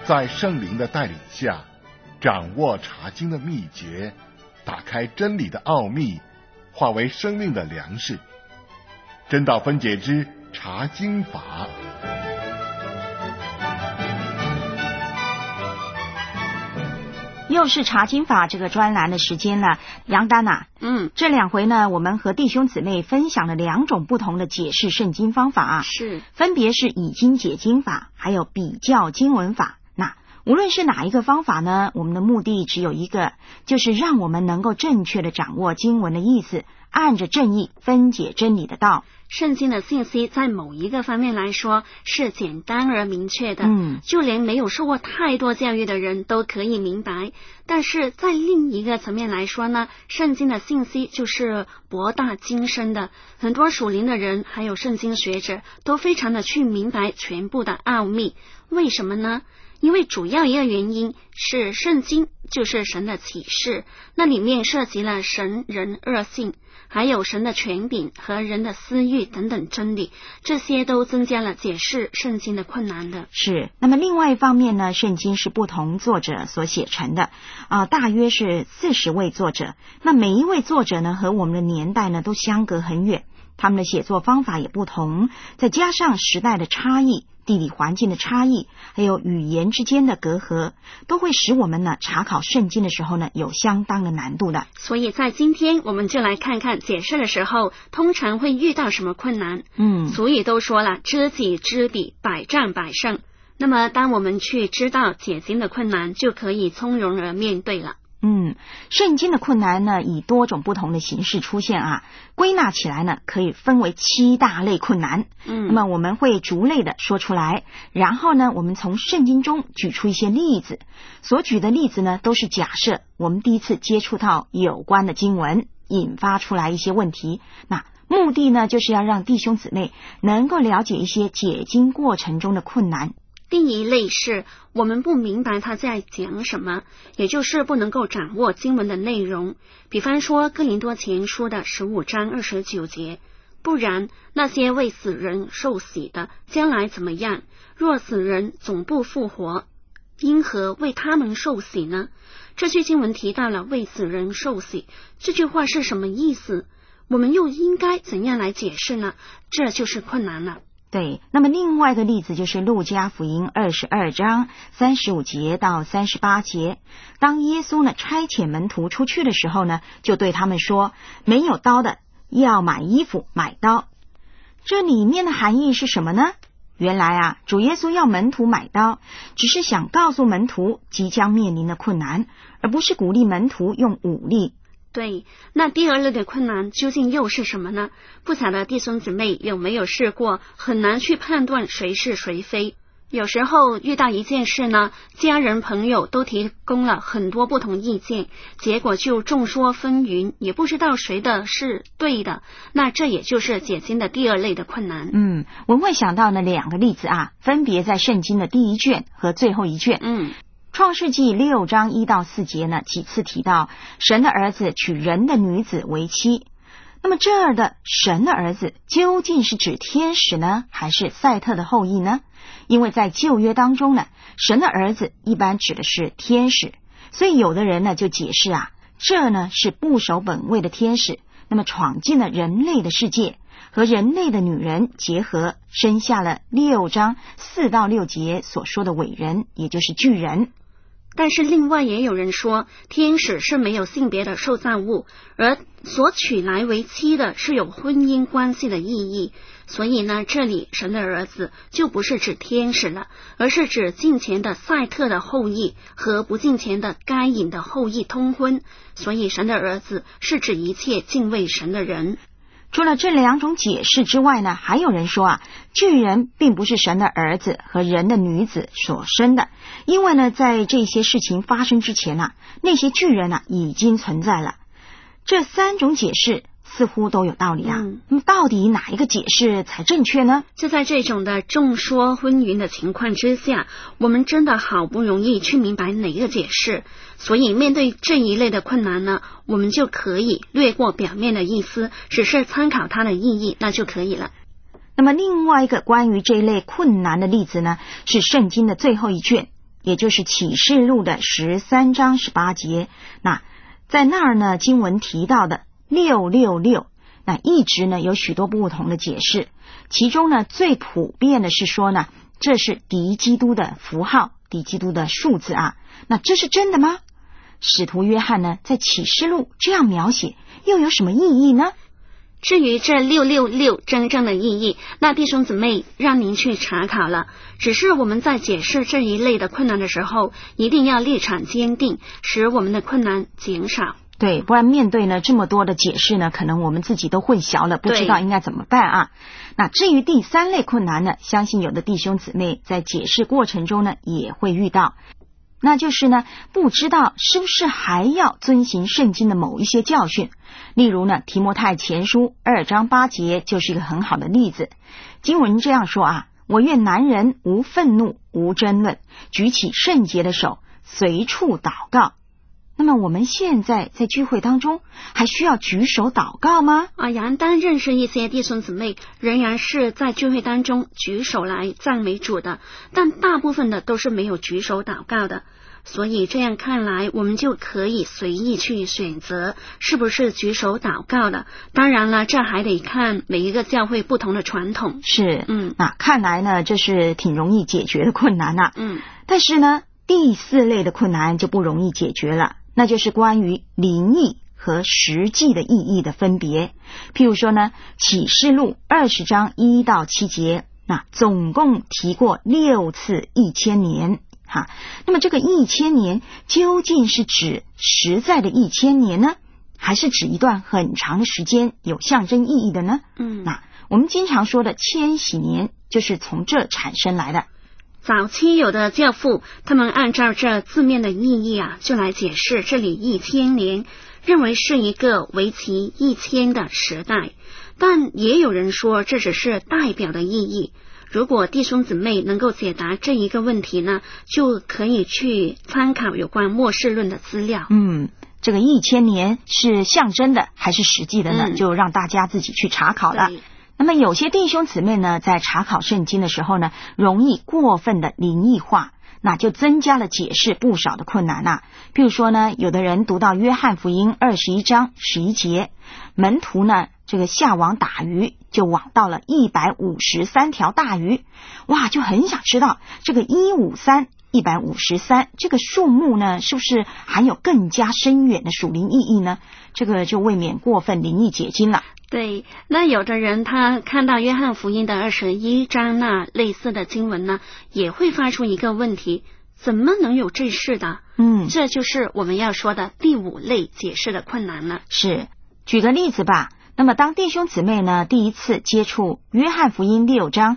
在圣灵的带领下，掌握查经的秘诀，打开真理的奥秘，化为生命的粮食。真道分解之查经法。 又是查经法这个专栏的时间了，杨丹啊，这2回呢，我们和弟兄姊妹分享了2种不同的解释圣经方法， 是， 分别是以经解经法，还有比较经文法。那无论是哪一个方法呢，我们的目的只有一个，就是让我们能够正确的掌握经文的意思，按着正义分解真理的道。 圣经的信息在某一个方面来说是简单而明确的，就连没有受过太多教育的人都可以明白。但是在另一个层面来说呢，圣经的信息就是博大精深的，很多属灵的人还有圣经学者都非常的去明白全部的奥秘。为什么呢？因为主要一个原因是圣经就是神的启示，那里面涉及了神人二性，还有神的权柄和人的私欲等等真理，这些都增加了解释圣经的困难的。 是，那么另外一方面呢，圣经是不同作者所写成的，大约是40位作者，那每一位作者呢和我们的年代呢都相隔很远，他们的写作方法也不同，再加上时代的差异、地理环境的差异，还有语言之间的隔阂，都会使我们呢查考圣经的时候呢有相当的难度的。 所以在今天我们就来看看解释的时候通常会遇到什么困难。俗语都说了，知己知彼，百战百胜。那么当我们去知道解经的困难，就可以从容而面对了。 圣经的困难呢以多种不同的形式出现归纳起来呢可以分为7大类困难。那么我们会逐类的说出来，然后呢我们从圣经中举出一些例子，所举的例子呢都是假设我们第一次接触到有关的经文，引发出来一些问题，那目的呢就是要让弟兄姊妹能够了解一些解经过程中的困难。 第一类是我们不明白他在讲什么，也就是不能够掌握经文的内容。比方说哥林多前书的15章29节，不然那些为死人受洗的将来怎么样？若死人总不复活，因何为他们受洗呢？这句经文提到了为死人受洗，这句话是什么意思？我们又应该怎样来解释呢？这就是困难了。 对，那么另外一个例子就是路加福音22章35节到38节，当耶稣呢差遣门徒出去的时候呢，就对他们说，没有刀的要买衣服买刀。这里面的含义是什么呢？原来主耶稣要门徒买刀，只是想告诉门徒即将面临的困难，而不是鼓励门徒用武力。 对，那第二类的困难究竟又是什么呢？不晓得弟兄姊妹有没有试过，很难去判断谁是谁非。有时候遇到一件事呢，家人朋友都提供了很多不同意见，结果就众说纷纭，也不知道谁的是对的。那这也就是解经的第二类的困难。 我会想到呢2个例子分别在圣经的第1卷和最后1卷。创世纪6章1到4节呢，几次提到神的儿子娶人的女子为妻。那么这儿的神的儿子究竟是指天使呢，还是赛特的后裔呢？因为在旧约当中呢，神的儿子一般指的是天使，所以有的人呢就解释这呢是不守本位的天使，那么闯进了人类的世界，和人类的女人结合，生下了6章4到6节所说的伟人，也就是巨人。 但是另外也有人说，天使是没有性别的受造物，而所娶来为妻的是有婚姻关系的意义。所以呢，这里神的儿子就不是指天使了，而是指敬虔的赛特的后裔和不敬虔的该隐的后裔通婚。所以神的儿子是指一切敬畏神的人。 除了这2种解释之外呢，还有人说巨人并不是神的儿子和人的女子所生的，因为呢在这些事情发生之前那些巨人已经存在了。这3种解释似乎都有道理那么到底哪一个解释才正确呢？ 就在这种的众说纷纭的情况之下，我们真的好不容易去明白哪一个解释。所以面对这一类的困难呢，我们就可以略过表面的意思，只是参考它的意义，那就可以了。 那么另外一个关于这一类困难的例子呢，是圣经的最后1卷也就是启示录的13章18节。那在那儿呢，经文提到的666，那一直呢有许多不同的解释，其中呢最普遍的是说呢，这是敌基督的符号，敌基督的数字啊。那这是真的吗？使徒约翰呢在启示录这样描写，又有什么意义呢？ 至于这666真正的意义，那弟兄姊妹让您去查考了。只是我们在解释这一类的困难的时候，一定要立场坚定，使我们的困难减少。 对，不然面对呢这么多的解释呢，可能我们自己都混淆了，不知道应该怎么办啊。那至于第3类困难呢，相信有的弟兄姊妹在解释过程中呢也会遇到，那就是呢不知道是不是还要遵行圣经的某一些教训。例如呢提摩太前书2章8节就是一个很好的例子。经文这样说啊，我愿男人无愤怒无争论，举起圣洁的手，随处祷告。那么我们现在在聚会当中还需要举手祷告吗？ 杨丹认识一些弟兄姊妹仍然是在聚会当中举手来赞美主的，但大部分的都是没有举手祷告的。所以这样看来，我们就可以随意去选择是不是举手祷告的。当然了，这还得看每一个教会不同的传统。 是，那看来呢，这是挺容易解决的困难啊。但是呢，第4类的困难就不容易解决了，那就是关于灵意和实际的意义的分别。譬如说呢，启示录20章1到7节，那总共提过6次1000年。那么这个1000年究竟是指实在的1000年呢，还是指一段很长的时间有象征意义的呢？那我们经常说的千禧年就是从这产生来的。 早期有的教父他们按照这字面的意义就来解释这里1000年，认为是一个为期1000的时代，但也有人说这只是代表的意义。如果弟兄姊妹能够解答这一个问题呢，就可以去参考有关末世论的资料。 这个1000年是象征的还是实际的呢？就让大家自己去查考了。那么有些弟兄姊妹呢，在查考圣经的时候呢，容易过分的灵异化，那就增加了解释不少的困难啊。譬如说呢，有的人读到约翰福音21章11节，门徒呢这个下网打鱼，就网到了153条大鱼，哇，就很想知道这个153这个数目呢，是不是含有更加深远的属灵意义呢？这个就未免过分灵异解经了。 对，那有的人他看到约翰福音的21章那类似的经文呢，也会发出一个问题，怎么能有这事的？这就是我们要说的第5类解释的困难了。 是，举个例子吧。那么当弟兄姊妹呢第一次接触约翰福音6章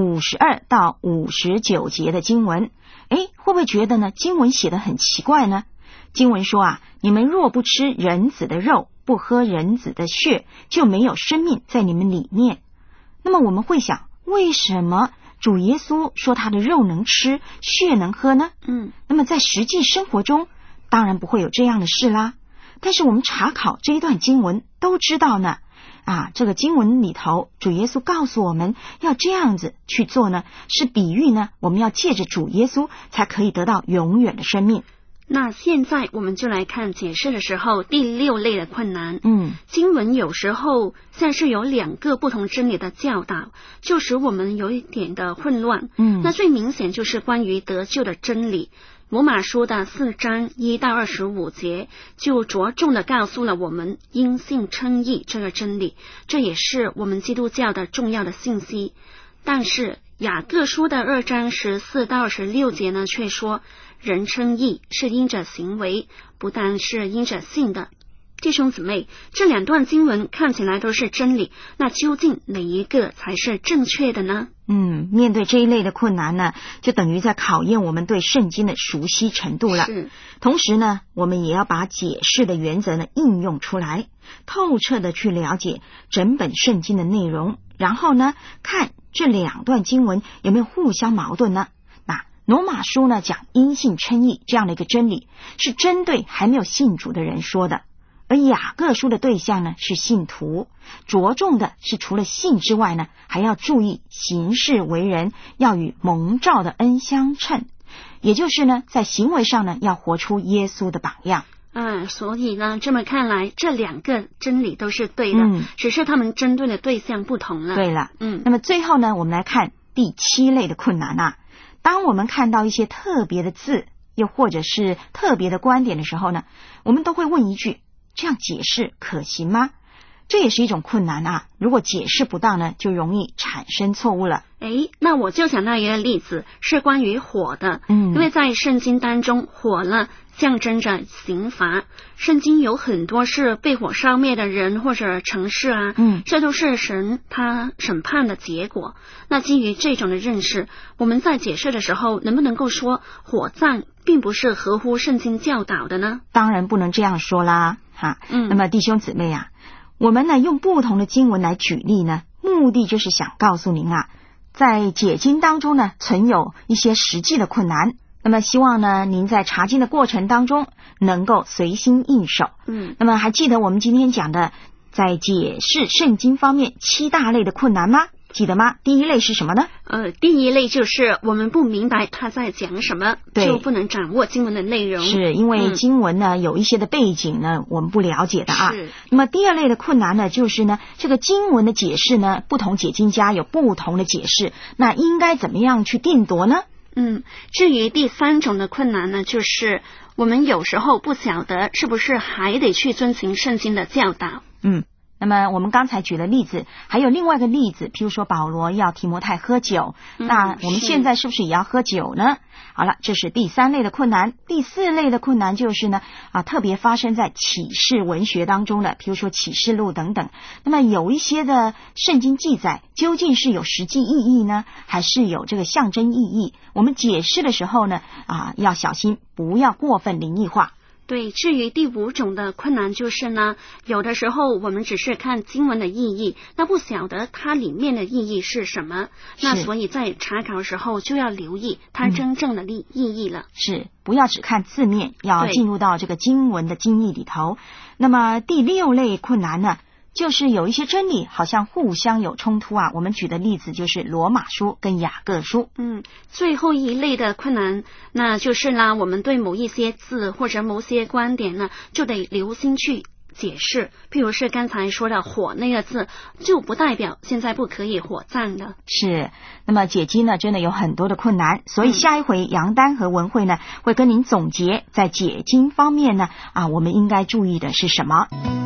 52到59节的经文，会不会觉得呢经文写得很奇怪呢？经文说你们若不吃人子的肉，不喝人子的血，就没有生命在你们里面。那么我们会想，为什么主耶稣说他的肉能吃，血能喝呢？那么在实际生活中当然不会有这样的事啦。但是我们查考这一段经文都知道呢，这个经文里头主耶稣告诉我们要这样子去做呢，是比喻呢，我们要借着主耶稣才可以得到永远的生命。 那现在我们就来看解释的时候第6类的困难。经文有时候像是有2个不同真理的教导，就使我们有一点的混乱。那最明显就是关于得救的真理。罗马书的4章1到25节就着重的告诉了我们因信称义这个真理，这也是我们基督教的重要的信息。但是雅各书的2章14到26节呢，却说人称义是因着行为，不但是因着信的。弟兄姊妹，这2段经文看起来都是真理，那究竟哪一个才是正确的呢？ 面对这一类的困难呢，就等于在考验我们对圣经的熟悉程度了。同时呢，我们也要把解释的原则呢应用出来，透彻的去了解整本圣经的内容，然后呢，看这2段经文有没有互相矛盾呢？那罗马书呢讲因信称义这样的一个真理，是针对还没有信主的人说的。而雅各书的对象呢是信徒，着重的是除了信之外呢，还要注意行事为人要与蒙召的恩相称， 也就是呢，在行为上呢，要活出耶稣的榜样。 所以呢，这么看来，这两个真理都是对的，只是他们针对的对象不同了。 对了，那么最后呢，我们来看第7类的困难啊。当我们看到一些特别的字，又或者是特别的观点的时候呢，我们都会问一句：这样解释可行吗？这也是一种困难啊。如果解释不当呢，就容易产生错误了。 那我就想到一个例子，是关于火的。因为在圣经当中，火呢象征着刑罚，圣经有很多是被火烧灭的人或者城市啊，这都是神他审判的结果。那基于这种的认识，我们在解释的时候，能不能够说火葬并不是合乎圣经教导的呢？ 当然不能这样说啦，那么弟兄姊妹啊，我们呢用不同的经文来举例呢，目的就是想告诉您啊，在解经当中呢，存有一些实际的困难。那么希望呢，您在查经的过程当中能够随心应手。那么还记得我们今天讲的在解释圣经方面7大类的困难吗？记得吗？第1类是什么呢？ 第1类就是我们不明白他在讲什么，就不能掌握经文的内容。 是因为经文呢，有一些的背景呢，我们不了解的啊。那么第2类的困难呢，就是呢，这个经文的解释呢，不同解经家有不同的解释，那应该怎么样去定夺呢？ 至于第3种的困难呢，就是我们有时候不晓得是不是还得去遵循圣经的教导。 那么我们刚才举了例子，还有另外一个例子，譬如说保罗要提摩太喝酒，那我们现在是不是也要喝酒呢？好了，这是第3类的困难。第4类的困难就是呢，特别发生在启示文学当中的，譬如说启示录等等。那么有一些的圣经记载究竟是有实际意义呢，还是有这个象征意义？我们解释的时候呢，要小心，不要过分灵异化。 对，至于第5种的困难就是呢，有的时候我们只是看经文的意义，那不晓得它里面的意义是什么，那所以在查考的时候就要留意它真正的意义了。 是，不要只看字面，要进入到这个经文的经义里头。那么第6类困难呢，就是有一些真理好像互相有冲突啊。我们举的例子就是罗马书跟雅各书。 最后一类的困难，那就是呢，我们对某一些字或者某些观点呢，就得留心去解释。譬如是刚才说的火那个字，就不代表现在不可以火葬的。是， 那么解经呢，真的有很多的困难，所以下一回杨丹和文慧呢，会跟您总结在解经方面呢，我们应该注意的是什么。